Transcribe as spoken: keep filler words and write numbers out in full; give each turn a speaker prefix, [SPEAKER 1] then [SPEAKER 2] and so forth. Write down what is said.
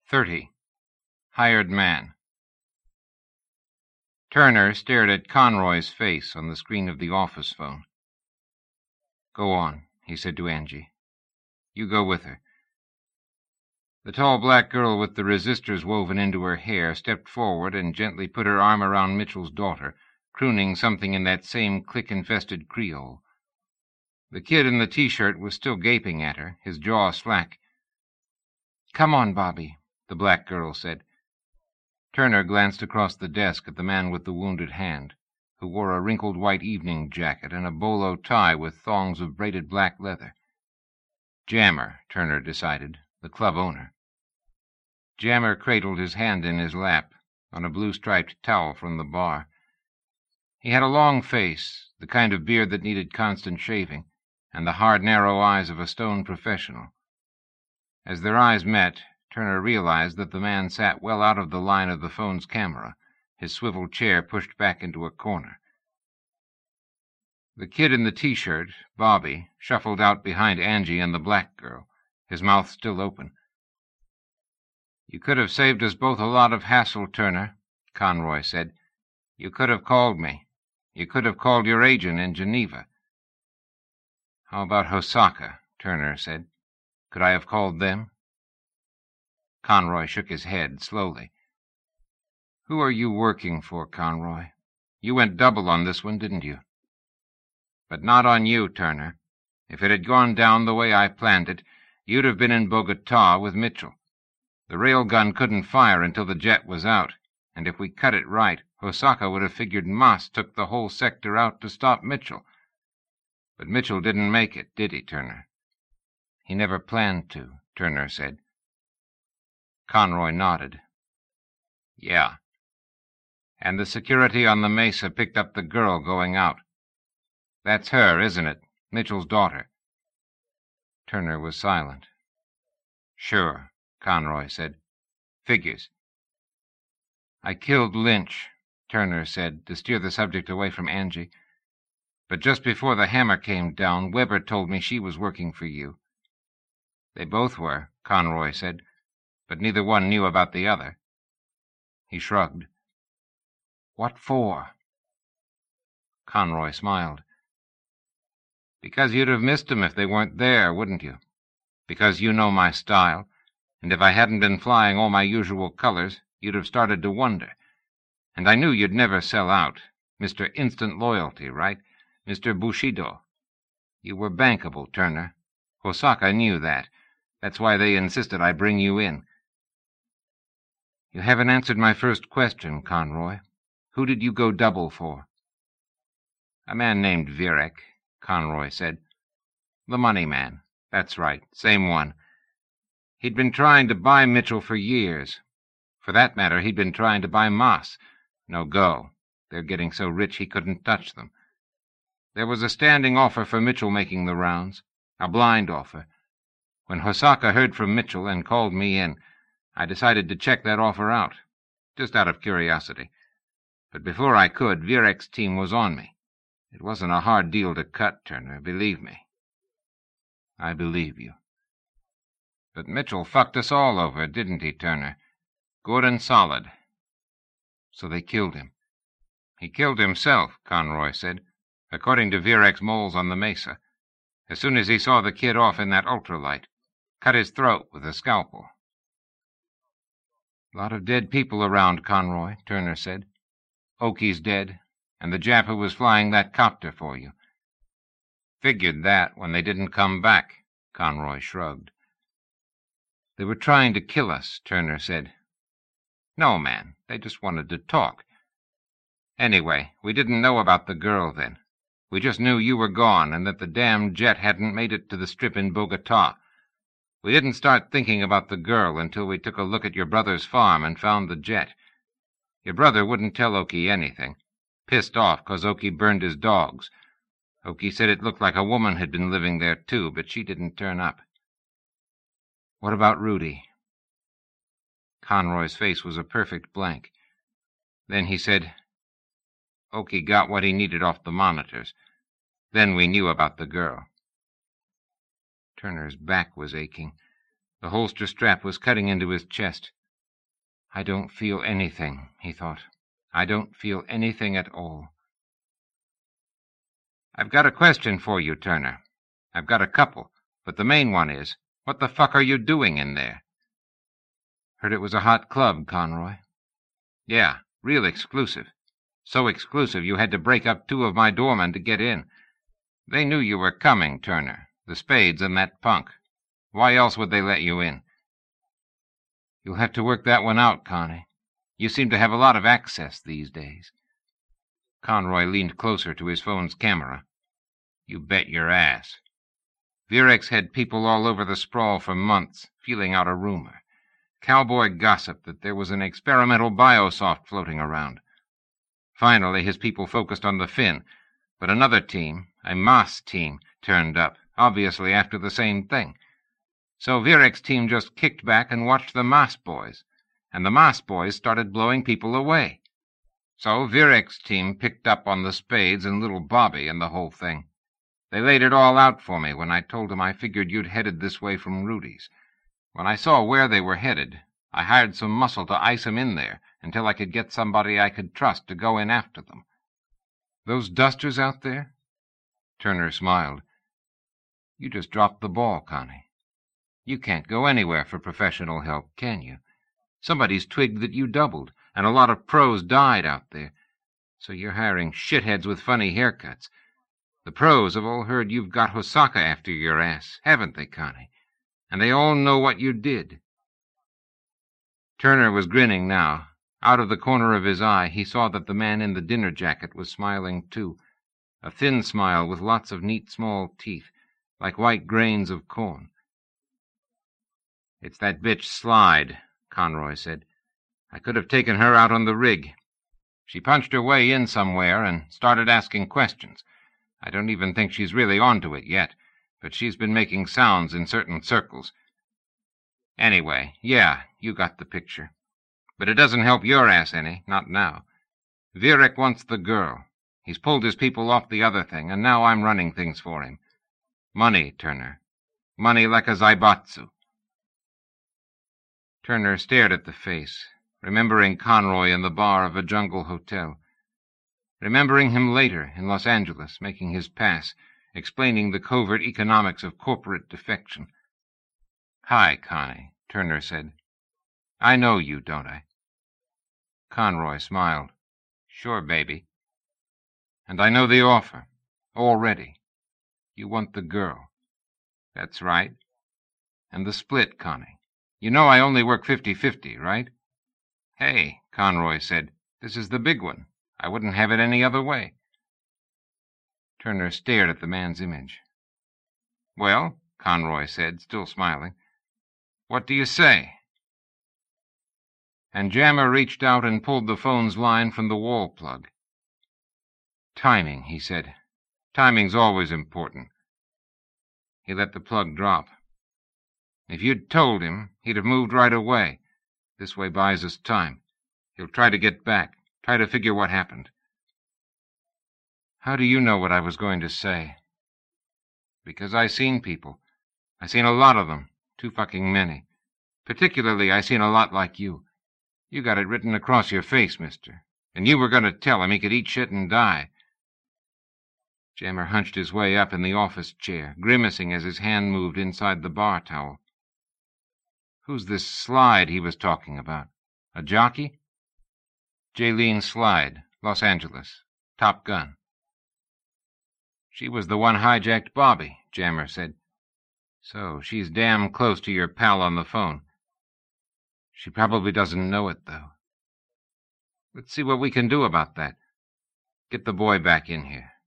[SPEAKER 1] thirty. Hired man. Turner stared at Conroy's face on the screen of the office phone. "Go on," he said to Angie. "You go with her." The tall black girl with the resistors woven into her hair stepped forward and gently put her arm around Mitchell's daughter, crooning something in that same click-infested Creole. The kid in the T-shirt was still gaping at her, his jaw slack. "Come on, Bobby," the black girl said. Turner glanced across the desk at the man with the wounded hand, who wore a wrinkled white evening jacket and a bolo tie with thongs of braided black leather. Jammer, Turner decided, the club owner. Jammer cradled his hand in his lap, on a blue-striped towel from the bar. He had a long face, the kind of beard that needed constant shaving, and the hard, narrow eyes of a stone professional. As their eyes met, Turner realized that the man sat well out of the line of the phone's camera, his swivel chair pushed back into a corner. The kid in the T-shirt, Bobby, shuffled out behind Angie and the black girl, his mouth still open. "You could have saved us both a lot of hassle, Turner," Conroy said. "You could have called me. You could have called your agent in Geneva." "How about Hosaka?" Turner said. "Could I have called them?" Conroy shook his head slowly. "Who are you working for, Conroy? You went double on this one, didn't you?" "But not on you, Turner. If it had gone down the way I planned it, you'd have been in Bogota with Mitchell. The railgun couldn't fire until the jet was out, and if we cut it right, Hosaka would have figured Mas took the whole sector out to stop Mitchell. But Mitchell didn't make it, did he, Turner?" "He never planned to," Turner said. Conroy nodded. "Yeah. And the security on the mesa picked up the girl going out. That's her, isn't it? Mitchell's daughter." Turner was silent. "Sure," Conroy said. "Figures." "I killed Lynch," Turner said, to steer the subject away from Angie. "But just before the hammer came down, Weber told me she was working for you." "They both were," Conroy said, "but neither one knew about the other." He shrugged. "What for?" Conroy smiled. "Because you'd have missed 'em if they weren't there, wouldn't you? Because you know my style, and if I hadn't been flying all my usual colors, you'd have started to wonder. And I knew you'd never sell out. Mister Instant Loyalty, right? Mister Bushido. You were bankable, Turner. Hosaka knew that. That's why they insisted I bring you in." "You haven't answered my first question, Conroy. Who did you go double for?" "A man named Virek," Conroy said. "The money man. That's right, same one. He'd been trying to buy Mitchell for years. For that matter, he'd been trying to buy Mas. No go. They're getting so rich he couldn't touch them. There was a standing offer for Mitchell making the rounds, a blind offer. When Hosaka heard from Mitchell and called me in, I decided to check that offer out, just out of curiosity. But before I could, Virek's team was on me. It wasn't a hard deal to cut, Turner, believe me." "I believe you." "But Mitchell fucked us all over, didn't he, Turner? Good and solid." "So they killed him." "He killed himself," Conroy said, "according to Virek's moles on the mesa. As soon as he saw the kid off in that ultralight. Cut his throat with a scalpel." "A lot of dead people around, Conroy," Turner said. "Oki's dead, and the Jap who was flying that copter for you." "Figured that when they didn't come back," Conroy shrugged. "They were trying to kill us," Turner said. "No, man. They just wanted to talk. Anyway, we didn't know about the girl then. We just knew you were gone and that the damned jet hadn't made it to the strip in Bogota. We didn't start thinking about the girl until we took a look at your brother's farm and found the jet. Your brother wouldn't tell Oki anything. Pissed off 'cause Oki burned his dogs. Oki said it looked like a woman had been living there too, but she didn't turn up." "What about Rudy?" Conroy's face was a perfect blank. Then he said, "Oki got what he needed off the monitors. Then we knew about the girl." Turner's back was aching. The holster strap was cutting into his chest. I don't feel anything, he thought. I don't feel anything at all. I've got a question for you, Turner. I've got a couple, but the main one is, what the fuck are you doing in there? Heard it was a hot club, Conroy. Yeah, real exclusive. So exclusive you had to break up two of my doormen to get in. They knew you were coming, Turner. The Spades and that punk. Why else would they let you in? You'll have to work that one out, Connie. You seem to have a lot of access these days. Conroy leaned closer to his phone's camera. You bet your ass. Virex had people all over the sprawl for months, feeling out a rumor. Cowboy gossip that there was an experimental biosoft floating around. Finally, his people focused on the Finn, but another team, a Moss team, turned up, obviously after the same thing. So Virex's team just kicked back and watched the Moss boys, and the Moss boys started blowing people away. So Virex's team picked up on the Spades and little Bobby and the whole thing. They laid it all out for me when I told them I figured you'd headed this way from Rudy's. When I saw where they were headed, I hired some muscle to ice 'em in there until I could get somebody I could trust to go in after them. Those dusters out there? Turner smiled. You just dropped the ball, Connie. You can't go anywhere for professional help, can you? Somebody's twigged that you doubled, and a lot of pros died out there. So you're hiring shitheads with funny haircuts. The pros have all heard you've got Hosaka after your ass, haven't they, Connie? And they all know what you did. Turner was grinning now. Out of the corner of his eye, he saw that the man in the dinner jacket was smiling too, a thin smile with lots of neat small teeth, like white grains of corn. It's that bitch Slide, Conroy said. I could have taken her out on the rig. She punched her way in somewhere and started asking questions. I don't even think she's really onto it yet, but she's been making sounds in certain circles. Anyway, yeah, you got the picture. But it doesn't help your ass any, not now. Virek wants the girl. He's pulled his people off the other thing, and now I'm running things for him. Money, Turner. Money like a zaibatsu. Turner stared at the face, remembering Conroy in the bar of a jungle hotel. Remembering him later in Los Angeles, making his pass, explaining the covert economics of corporate defection. Hi, Connie, Turner said. I know you, don't I? Conroy smiled. Sure, baby. And I know the offer. Already. You want the girl. That's right. And the split, Connie. You know I only work fifty-fifty, right? Hey, Conroy said, this is the big one. I wouldn't have it any other way. Turner stared at the man's image. Well, Conroy said, still smiling, what do you say? And Jammer reached out and pulled the phone's line from the wall plug. Timing, he said. Timing's always important. He let the plug drop. If you'd told him, he'd have moved right away. This way buys us time. He'll try to get back, try to figure what happened. How do you know what I was going to say? Because I seen people. I seen a lot of them, too fucking many. Particularly, I seen a lot like you. You got it written across your face, mister. And you were going to tell him he could eat shit and die. Jammer hunched his way up in the office chair, grimacing as his hand moved inside the bar towel. Who's this Slide he was talking about? A jockey? Jaylene Slide, Los Angeles. Top Gun. She was the one hijacked Bobby, Jammer said. So she's damn close to your pal on the phone. She probably doesn't know it, though. Let's see what we can do about that. Get the boy back in here.